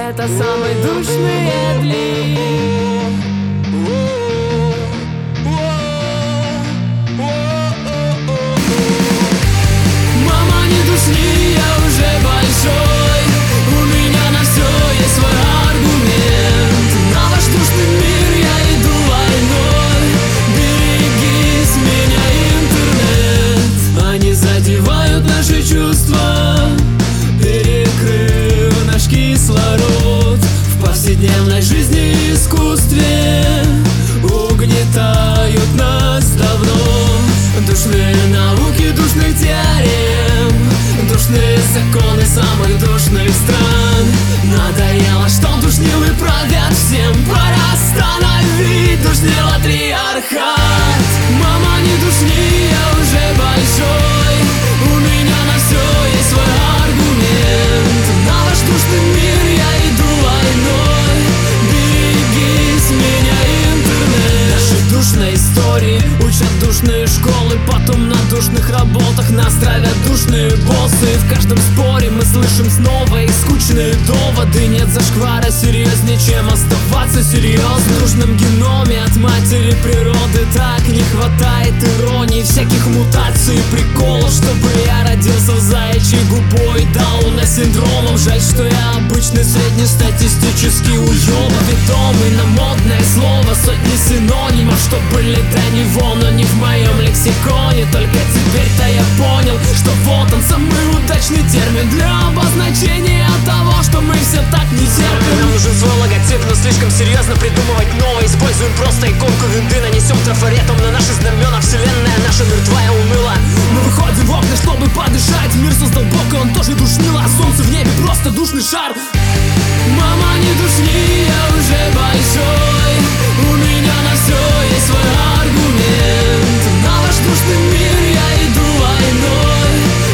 это самые душные дни. Мама, не душни, я уже большой, у меня на все есть свой аргумент. На ваш душный мир я иду войной, берегись меня, интернет. Они задевают наши чувства, перекрыв наш кислород. В повседневной жизни и искусстве угнетают нас давно. Душные науки душных теорем, душные законы самых душных стран. Надоело, что душнилы правят всем, пора остановить душнило триархат. Мама, не душни, я уже большой, у меня на все есть свой аргумент. На ваш душный мир я иду войной, берегись меня, интернет. Наши душные истории учат душные школы, потом на душных работах нас травят душные боссы. В каждом споре мы слышим снова и скучные доводы. Нет зашквара серьезнее, чем оставаться серьезным. В душном геноме от матери природы так не хватает иронии, всяких мутаций и приколов, чтобы я родился в заячьей губой, Дауна синдромом. Жаль, что я обычный среднестатистический уёбок, ведомый на модное слово, сотни синонимов, что были до него, но не в моем лексиконе. Только теперь-то я понял, что вот он, самый удачный термин для обозначения того, что мы все так не терпим. Нам нужен свой логотип, но слишком серьезно придумывать новое. Используем просто иконку винды, нанесем трафаретом на наши знамена. Вселенная наша мертвая уныла. Мы выходим в окна, чтобы подышать. Мир создал Бог, и он тоже душнило, а солнце в небе просто душный шар. Мама, не душни, я уже большой, у меня на все есть свой аргумент. На ваш душный мир я иду войной,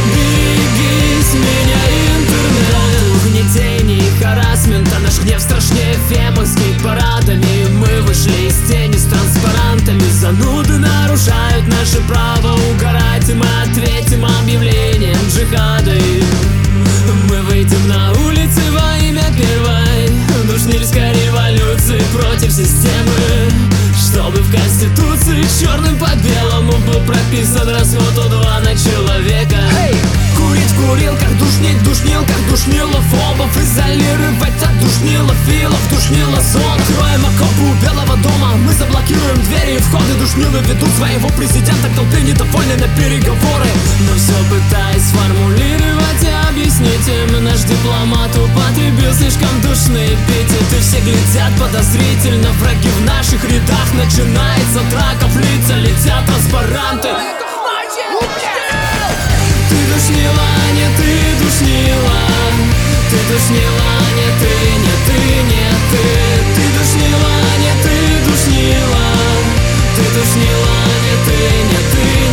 берегись меня, интернет. Угнетение и харассмент, а наш гнев страшнее фемок с гей-парадами. Мы вышли из тени с транспарантами, зануды нарушают наше право угорать, и мы ответим объявлением джихада. Мы выйдем на улицы во имя первой душнильской революции против системы, чтобы в Конституции черным по белому был прописан расход У2 на человека. Курить в курилках, душнить в душнилках, душнилофобов изолировать от душнилофилов, душнилозон. Откроем окопы у Белого дома, мы заблокируем двери и входы. Душнилы ведут своего президента к толпе недовольны на переговоры, но все пытаясь сформулировать и объяснить им. Наш дипломат употребил слишком душные эпитеты. Все глядят подозрительно, враги в наших рядах. Начинается драка, в лица летят транспаранты. Ты душнила, не ты душнила, ты душнила, не ты, не ты, не ты. Ты душнила, не ты душнила, ты душнила, не ты, не ты,